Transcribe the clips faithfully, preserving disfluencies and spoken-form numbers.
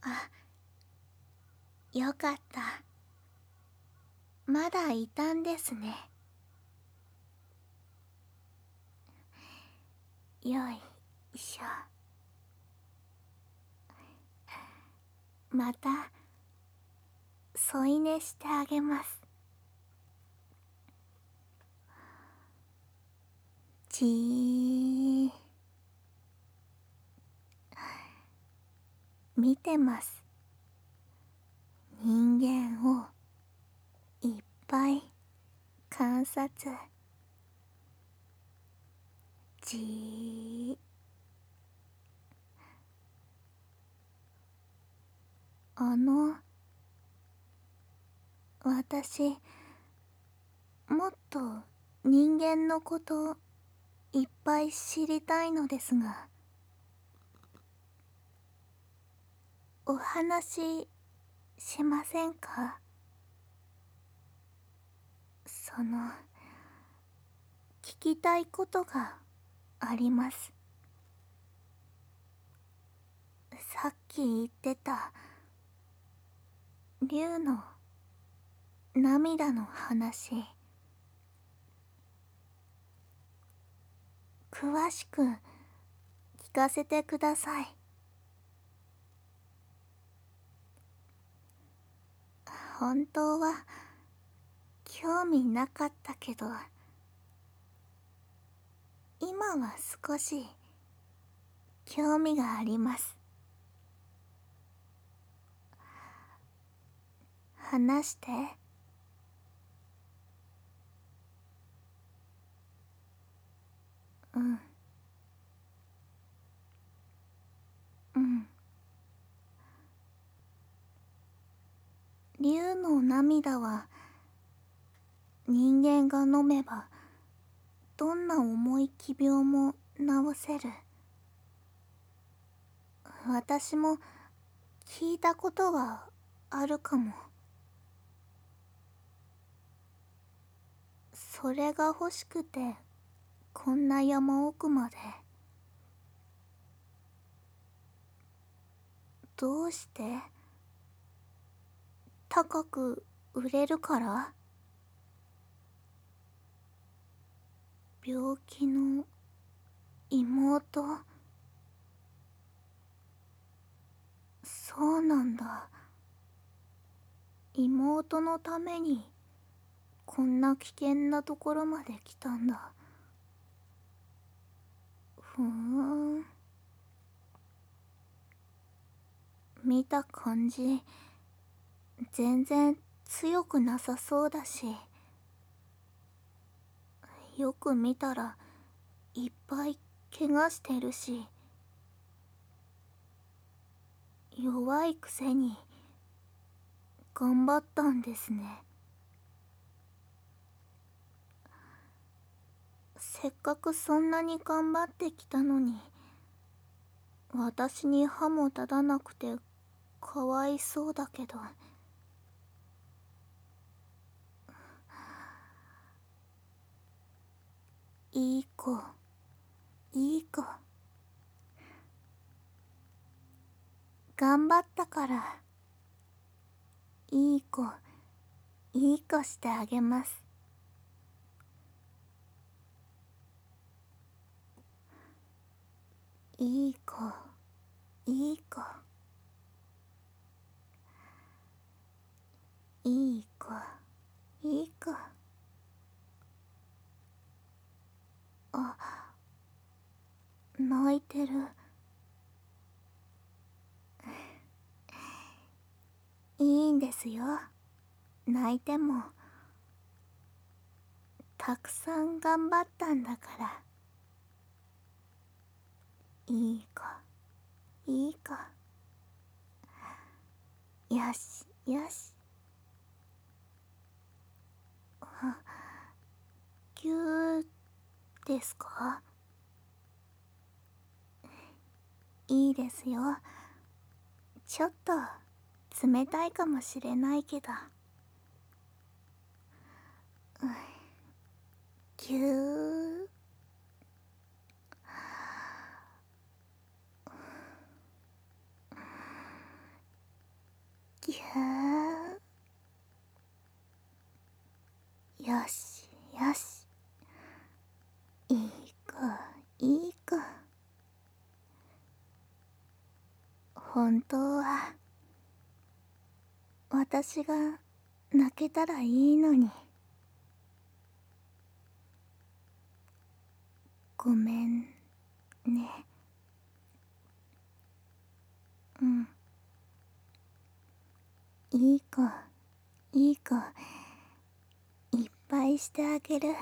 あ、よかった。まだいたんですね。よいしょ。また添い寝してあげます。じー。見てます。人間をいっぱい観察。じー。あの、私、もっと人間のこといっぱい知りたいのですが、お話しませんか？その、聞きたいことがあります。さっき言ってた竜の涙の話、詳しく聞かせてください。本当は興味なかったけど、今は少し興味があります。話して。うん。うん。竜の涙は人間が飲めばどんな重い奇病も治せる。私も聞いたことがあるかも。それが欲しくてこんな山奥まで。どうして？高く売れるから？病気の妹？そうなんだ。妹のためにこんな危険なところまで来たんだ。ふーん。見た感じ全然強くなさそうだし、よく見たらいっぱい怪我してるし、弱いくせに頑張ったんですね。せっかくそんなに頑張ってきたのに、私に歯も立たなくてかわいそうだけど。いい子、いい子。頑張ったから、いい子、いい子してあげます。いい子、いい子。いい子、いい子。あ、泣いてる。いいんですよ。泣いても。たくさん頑張ったんだから。いい子、いい子。よし、よし。あ、ぎゅーですか？いいですよ。ちょっと冷たいかもしれないけど。ぎゅー。 ぎゅー。よしよし、いい子いい子。本当は私が泣けたらいいのに。ごめんね。うん、いい子いい子、いっぱいしてあげる。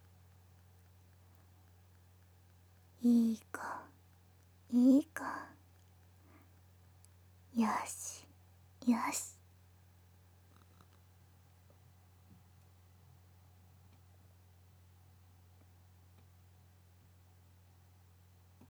いい子いい子。よしよし。